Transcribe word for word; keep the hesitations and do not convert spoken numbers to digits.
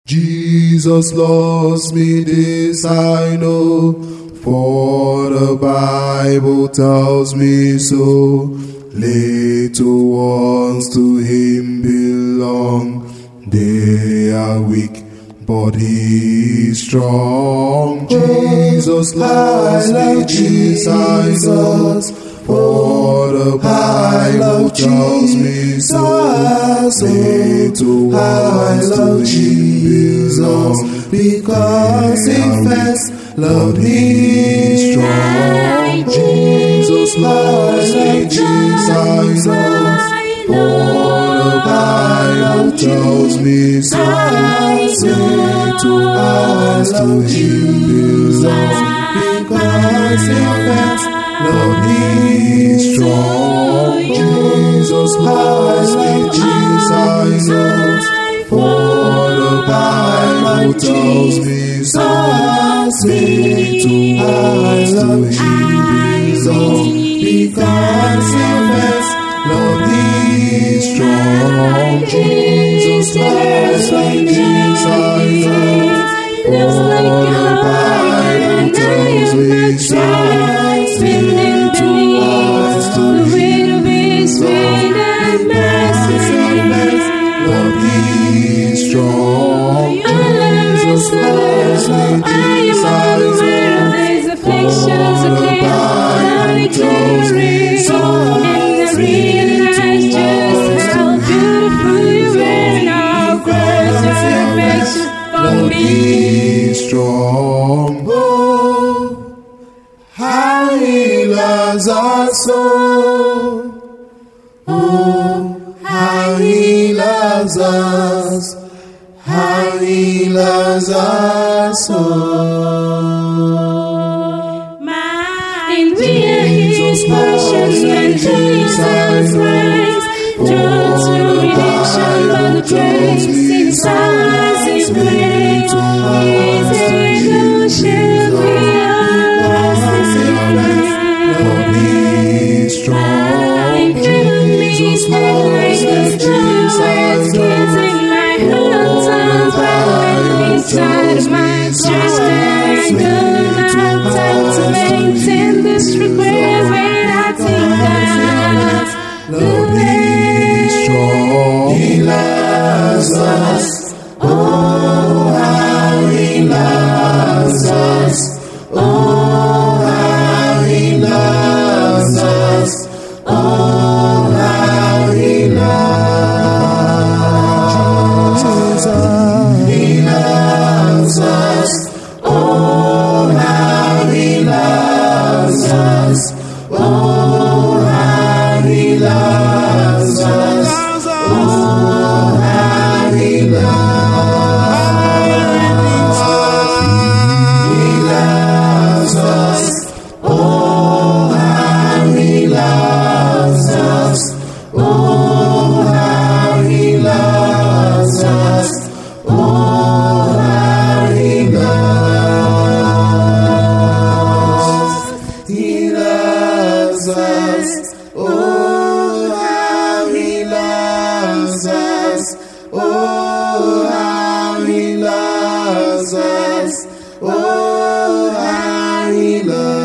Jesus loves me, this I know, for the Bible tells me so. Little ones to him belong, they are weak, but he is strong. Jesus loves me, this I know, for the Bible tells me so. Little ones to him belong, because he first loved me strong. Jesus loves me, Jesus I know, for the Bible tells me so. Little ones to him belong, because he first loved me strong. Jesus loves me, Jesus I know, for the Bible tells me so. Little ones to him belong, because he first loved me strong. Jesus loves me, Jesus I know, for the Bible tells me so. Little ones to him belong, because he first loved me strong. Jesus loves me, Jesus I know, for the Bible tells me so. Realize just how beautiful you are and how great your affection for me. Strong, oh, how he loves us so. Oh, how he loves us, how he loves us so. And we are his portions when Jesus reigns, drawn to redemption by the grace in silence his praise. His angel shall be ours in He's strong. and given me the grace of kids in my hands and power inside of my chest. And I don't have time to maintain this regret when I think that Lord, he's strong. He loves us. Oh, how he loves us. Oh, how he loves us. Oh, how he loves us. He loves us. Oh, how he loves us. Oh, how he loves us. Oh, how he loves us. He loves us. Oh, how he loves us. Oh, how he loves us. Oh, how he loves us. He loves us. Oh, how he loves us. Oh, how he loves us. Oh, how he loves us.